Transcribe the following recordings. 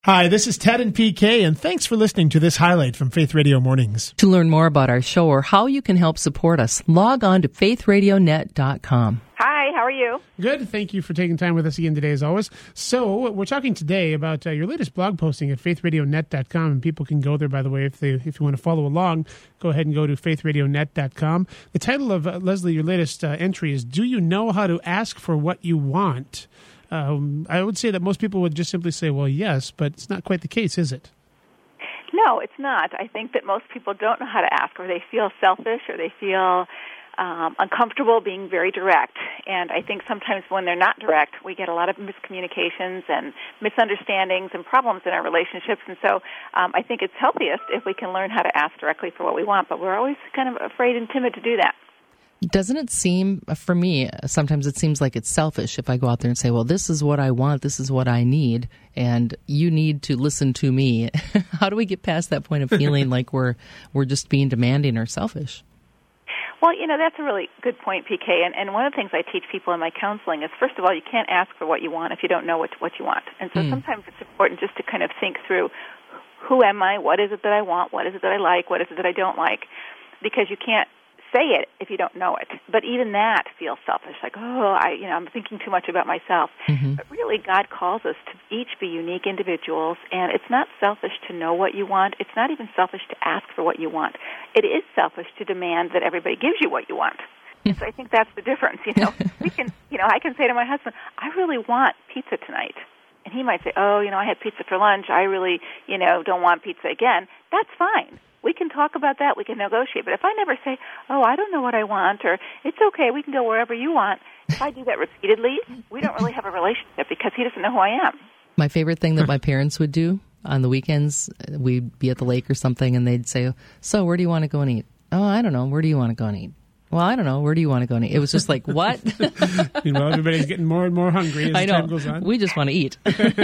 Hi, this is Ted and PK, and thanks for listening to this highlight from Faith Radio Mornings. To learn more about our show or how you can help support us, log on to faithradionet.com. Hi, how are you? Good. Thank you for taking time with us again today, as always. So, we're talking today about your latest blog posting at faithradionet.com, and people can go there, by the way, if you want to follow along, go ahead and go to faithradionet.com. The title of, Leslie, your latest entry is, Do You Know How to Ask for What You Want? I would say that most people would just simply say, well, yes, but it's not quite the case, is it? No, it's not. I think that most people don't know how to ask, or they feel selfish, or they feel uncomfortable being very direct. And I think sometimes when they're not direct, we get a lot of miscommunications and misunderstandings and problems in our relationships. And so I think it's healthiest if we can learn how to ask directly for what we want, but we're always kind of afraid and timid to do that. Doesn't it seem, for me, sometimes it seems like it's selfish if I go out there and say, well, this is what I want, this is what I need, and you need to listen to me. How do we get past that point of feeling like we're just being demanding or selfish? Well, that's a really good point, PK. And one of the things I teach people in my counseling is, first of all, you can't ask for what you want if you don't know what you want. And so sometimes it's important just to kind of think through, who am I? What is it that I want? What is it that I like? What is it that I don't like? Because you can't say it if you don't know it. But even that feels selfish, like, I'm thinking too much about myself. Mm-hmm. But really, God calls us to each be unique individuals, and it's not selfish to know what you want. It's not even selfish to ask for what you want. It is selfish to demand that everybody gives you what you want. And so I think that's the difference. We can, I can say to my husband, I really want pizza tonight. And he might say, I had pizza for lunch. I really, don't want pizza again. That's fine. We can talk about that. We can negotiate. But if I never say, I don't know what I want, or it's okay, we can go wherever you want, if I do that repeatedly, we don't really have a relationship because he doesn't know who I am. My favorite thing that my parents would do on the weekends, we'd be at the lake or something, and they'd say, so where do you want to go and eat? Oh, I don't know. Where do you want to go and eat? Well, I don't know. Where do you want to go and eat? It was just like, what? Everybody's getting more and more hungry as time goes on. We just want to eat.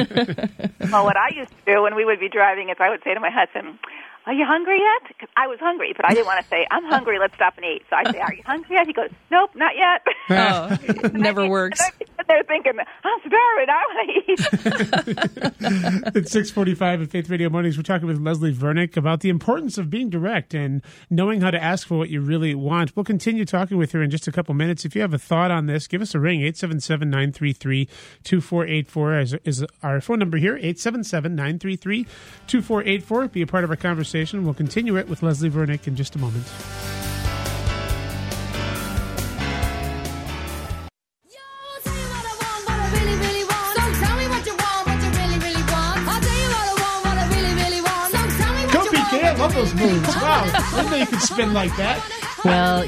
Well, what I used to do when we would be driving is I would say to my husband, are you hungry yet? Because I was hungry, but I didn't want to say, I'm hungry, let's stop and eat. So I say, are you hungry yet? He goes, nope, not yet. Oh, never works. They're thinking, I'm starving, I want to eat. It's 6:45 at Faith Radio Mornings. We're talking with Leslie Vernick about the importance of being direct and knowing how to ask for what you really want. We'll continue talking with her in just a couple minutes. If you have a thought on this, give us a ring. 877-933-2484 is our phone number here, 877-933-2484. Be a part of our conversation. We'll continue it with Leslie Vernick in just a moment. I love those moves. Wow. I didn't know you could spin like that. Well,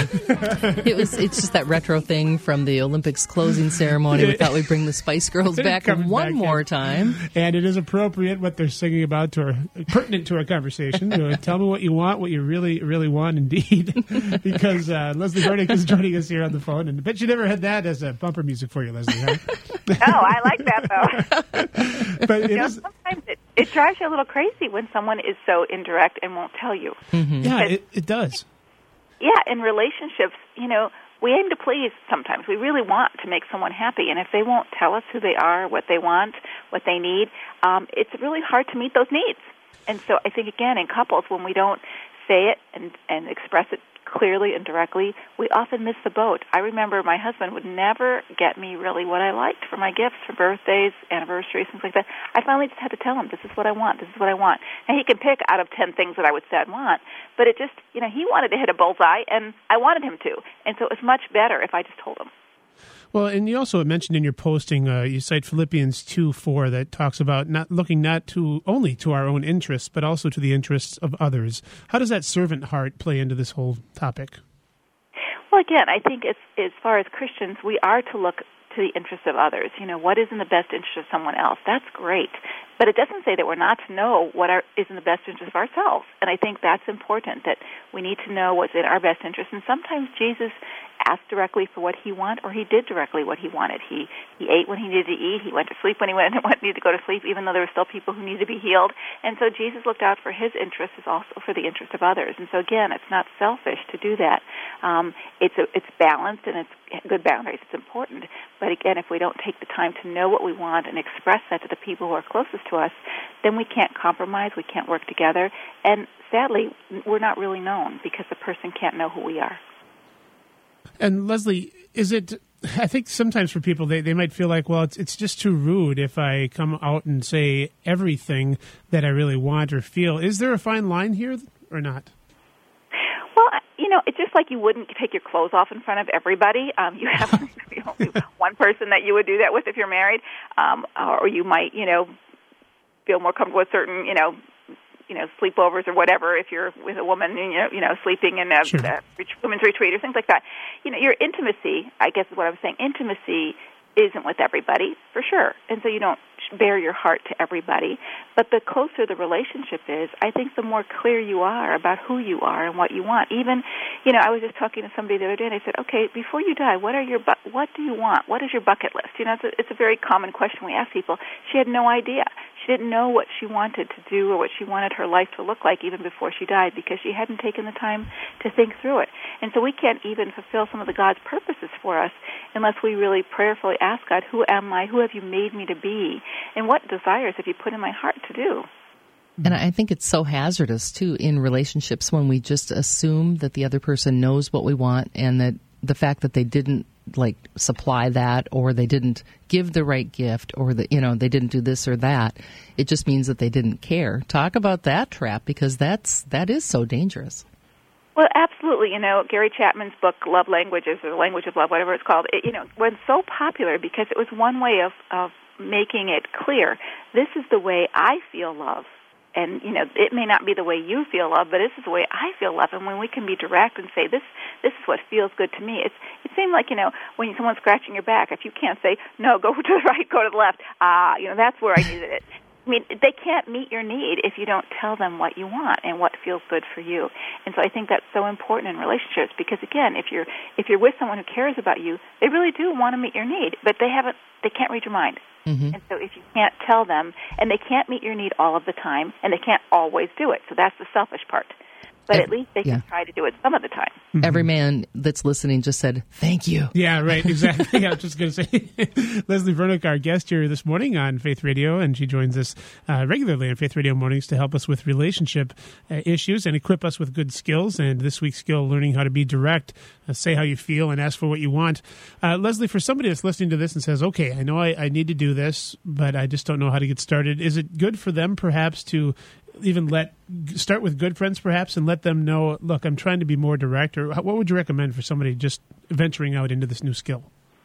it's just that retro thing from the Olympics closing ceremony. We thought we'd bring the Spice Girls back one more time. And it is appropriate what they're singing about, pertinent to our conversation. Tell me what you want, what you really, really want indeed. Because Leslie Vernick is joining us here on the phone. And I bet you never had that as a bumper music for you, Leslie, huh? No, I like that, though. But sometimes it drives you a little crazy when someone is so indirect and won't tell you. Mm-hmm. Yeah, it does. Yeah, in relationships, we aim to please sometimes. We really want to make someone happy, and if they won't tell us who they are, what they want, what they need, it's really hard to meet those needs. And so I think, again, in couples, when we don't say it and express it clearly and directly, we often miss the boat. I remember my husband would never get me really what I liked for my gifts, for birthdays, anniversaries, things like that. I finally just had to tell him, this is what I want, this is what I want. And he can pick out of 10 things that I would say I'd want, but it just, he wanted to hit a bullseye, and I wanted him to. And so it was much better if I just told him. Well, and you also mentioned in your posting, you cite Philippians 2:4 that talks about not only to our own interests, but also to the interests of others. How does that servant heart play into this whole topic? Well, again, I think as far as Christians, we are to look to the interests of others. What is in the best interest of someone else? That's great. But it doesn't say that we're not to know what is in the best interest of ourselves. And I think that's important, that we need to know what's in our best interest. And sometimes Jesus asked directly for what he wanted, or he did directly what he wanted. He ate when he needed to eat. He went to sleep when he needed to go to sleep, even though there were still people who needed to be healed. And so Jesus looked out for his interests as also for the interest of others. And so, again, it's not selfish to do that. It's balanced, and it's good boundaries. It's important. But, again, if we don't take the time to know what we want and express that to the people who are closest to us, then we can't compromise, we can't work together, and sadly, we're not really known because the person can't know who we are. And Leslie, I think sometimes for people, they might feel like, well, it's just too rude if I come out and say everything that I really want or feel. Is there a fine line here or not? Well, it's just like you wouldn't take your clothes off in front of everybody. You have only one person that you would do that with if you're married, or you might, feel more comfortable with certain, sleepovers or whatever if you're with a woman, sleeping in a women's retreat or things like that. Your intimacy, I guess is what I was saying, intimacy isn't with everybody, for sure. And so you don't bare your heart to everybody. But the closer the relationship is, I think the more clear you are about who you are and what you want. Even, I was just talking to somebody the other day, and I said, okay, before you die, what do you want? What is your bucket list? It's a very common question we ask people. She had no idea. She didn't know what she wanted to do or what she wanted her life to look like even before she died because she hadn't taken the time to think through it. And so we can't even fulfill some of the God's purposes for us unless we really prayerfully ask God, who am I? Who have you made me to be? And what desires have you put in my heart to do? And I think it's so hazardous, too, in relationships when we just assume that the other person knows what we want and that the fact that they didn't supply that or they didn't give the right gift or they didn't do this or that, it just means that they didn't care. Talk about that trap because that is so dangerous. Well, absolutely. Gary Chapman's book, Love Languages, or The Language of Love, whatever it's called, was so popular because it was one way of making it clear, this is the way I feel love. And, it may not be the way you feel love, but this is the way I feel love. And when we can be direct and say, this is what feels good to me, it seems like, when someone's scratching your back, if you can't say, no, go to the right, go to the left, that's where I needed it. I mean, they can't meet your need if you don't tell them what you want and what feels good for you. And so I think that's so important in relationships because, again, if you're with someone who cares about you, they really do want to meet your need, but they can't read your mind. Mm-hmm. And so if you can't tell them, and they can't meet your need all of the time, and they can't always do it, so that's the selfish part. But at least they can try to do it some of the time. Mm-hmm. Every man that's listening just said, thank you. Yeah, right, exactly. I was just going to say, Leslie Vernick, our guest here this morning on Faith Radio, and she joins us regularly on Faith Radio Mornings to help us with relationship issues and equip us with good skills. And this week's skill, learning how to be direct, say how you feel, and ask for what you want. Leslie, for somebody that's listening to this and says, okay, I know I need to do this, but I just don't know how to get started, is it good for them perhaps to even start with good friends perhaps and let them know, look, I'm trying to be more direct? Or what would you recommend for somebody just venturing out into this new skill?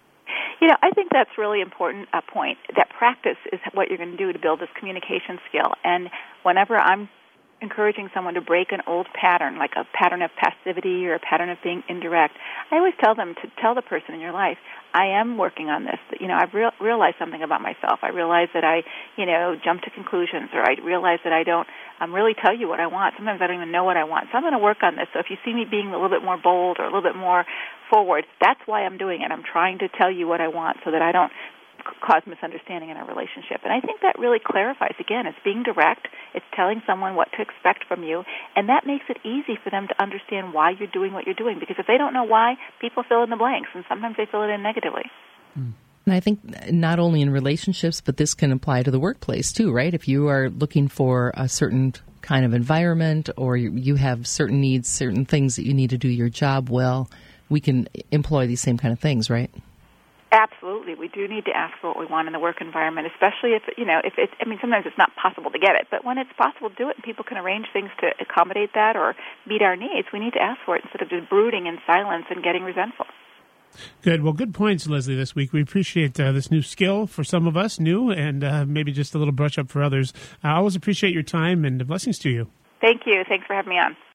I think that's really important point, that practice is what you're going to do to build this communication skill. And whenever I'm encouraging someone to break an old pattern, like a pattern of passivity or a pattern of being indirect, I always tell them to tell the person in your life, I am working on this. I've realized something about myself. I realize that I, jump to conclusions, or I realize that I don't really tell you what I want. Sometimes I don't even know what I want. So I'm going to work on this. So if you see me being a little bit more bold or a little bit more forward, that's why I'm doing it. I'm trying to tell you what I want so that I don't cause misunderstanding in our relationship. And I think that really clarifies, again, it's being direct, it's telling someone what to expect from you, and that makes it easy for them to understand why you're doing what you're doing. Because if they don't know why, people fill in the blanks, and sometimes they fill it in negatively. And I think not only in relationships, but this can apply to the workplace too, right? If you are looking for a certain kind of environment or you have certain needs, certain things that you need to do your job well, we can employ these same kind of things, right? Absolutely. We do need to ask for what we want in the work environment, especially if it's, sometimes it's not possible to get it, but when it's possible to do it and people can arrange things to accommodate that or meet our needs, we need to ask for it instead of just brooding in silence and getting resentful. Good. Well, good points, Leslie, this week. We appreciate this new skill for some of us, new, and maybe just a little brush up for others. I always appreciate your time and blessings to you. Thank you. Thanks for having me on.